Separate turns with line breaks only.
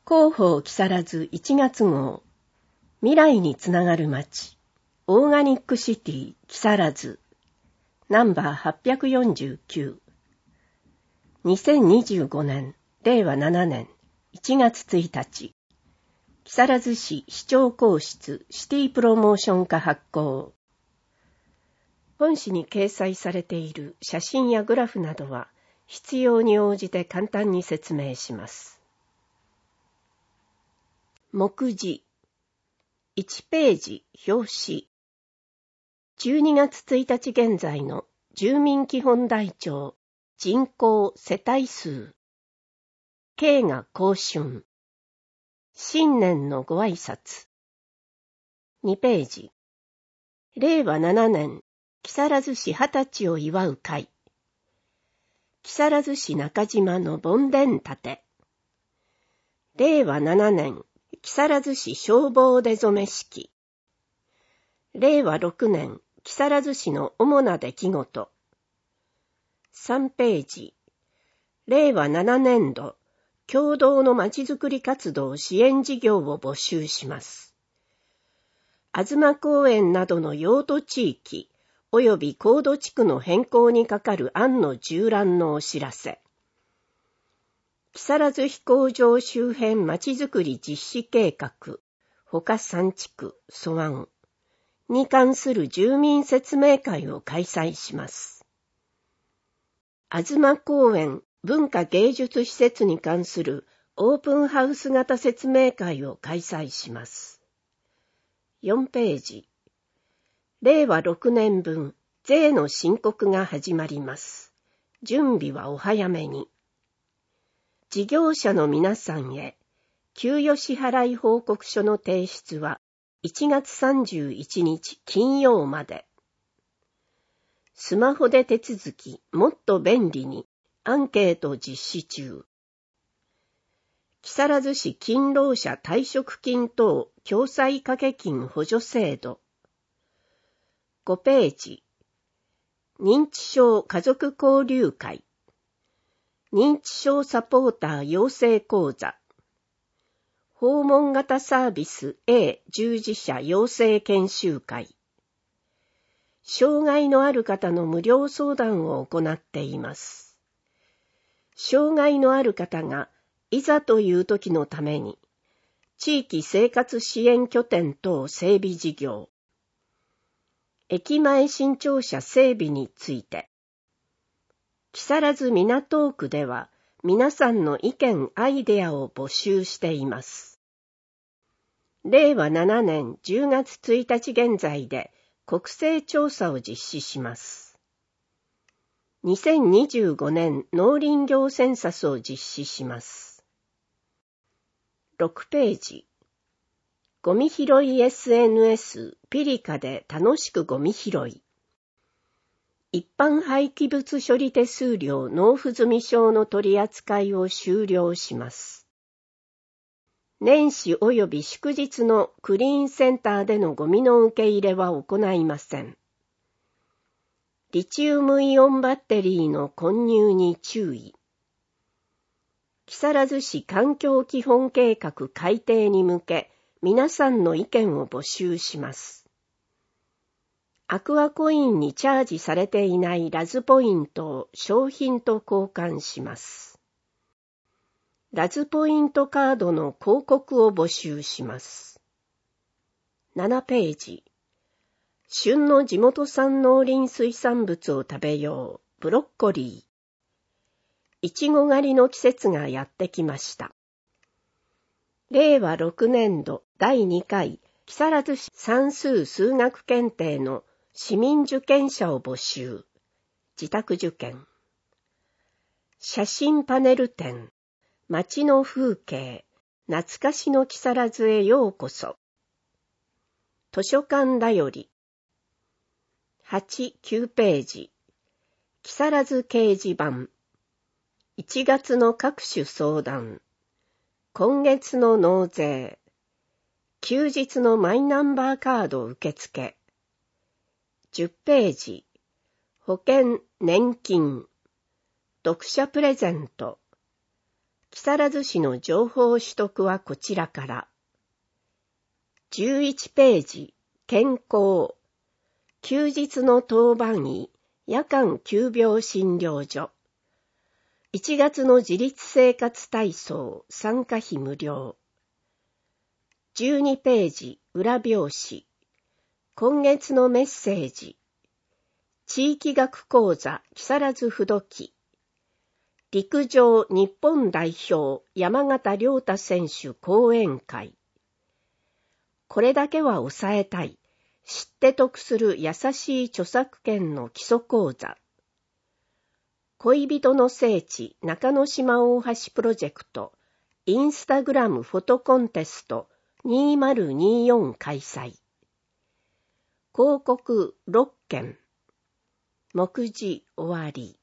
広報木更津1月号、未来につながる街、オーガニックシティ木更津、ナンバー849、2025年、令和7年1月1日、木更津市市長公室シティプロモーション課発行。本誌に掲載されている写真やグラフなどは必要に応じて簡単に説明します。目次1ページ表紙12月1日現在の住民基本台帳人口世帯数慶賀庚春新年のご挨拶2ページ令和7年木更津市20歳を祝う会木更津市中島の盆殿建て令和7年木更津市消防出初め式令和6年木更津市の主な出来事3ページ令和7年度共同のまちづくり活動支援事業を募集します。東公園などの用途地域及び高度地区の変更にかかる案の縦覧のお知らせ木更津飛行場周辺まちづくり実施計画他3地区素案に関する住民説明会を開催します。東公園文化芸術施設に関するオープンハウス型説明会を開催します。4ページ令和6年分税の申告が始まります。準備はお早めに。事業者の皆さんへ、給与支払い報告書の提出は1月31日金曜まで。スマホで手続きもっと便利にアンケート実施中。木更津市勤労者退職金等共済掛金補助制度。5ページ。認知症家族交流会。認知症サポーター養成講座訪問型サービス A 従事者養成研修会障害のある方の無料相談を行っています。障害のある方がいざという時のために地域生活支援拠点等整備事業駅前新庁舎整備について木更津港区では皆さんの意見アイデアを募集しています。令和7年10月1日現在で国勢調査を実施します。2025年農林業センサスを実施します。6ページゴミ拾い SNS ピリカで楽しくゴミ拾い一般廃棄物処理手数料納付済証の取り扱いを終了します。年始及び祝日のクリーンセンターでのゴミの受け入れは行いません。リチウムイオンバッテリーの混入に注意。木更津市環境基本計画改定に向け、皆さんの意見を募集します。アクアコインにチャージされていないラズポイントを商品と交換します。ラズポイントカードの広告を募集します。7ページ。旬の地元産農林水産物を食べよう。ブロッコリー。いちご狩りの季節がやってきました。令和6年度第2回木更津市算数数学検定の市民受験者を募集。自宅受験。写真パネル展。街の風景。懐かしの木更津へようこそ。図書館だより。8、9ページ。木更津掲示板。1月の各種相談。今月の納税。休日のマイナンバーカード受付。10ページ。保険、年金。読者プレゼント。 木更津市の情報取得はこちらから。11ページ、健康。休日の当番医、夜間急病診療所。1月の自立生活体操、参加費無料。12ページ、裏表紙。今月のメッセージ。地域学講座、木更津不土記。陸上日本代表山形亮太選手講演会。これだけは抑えたい。知って得する優しい著作権の基礎講座。恋人の聖地中之島大橋プロジェクトインスタグラムフォトコンテスト2024開催。広告6件。目次終わり。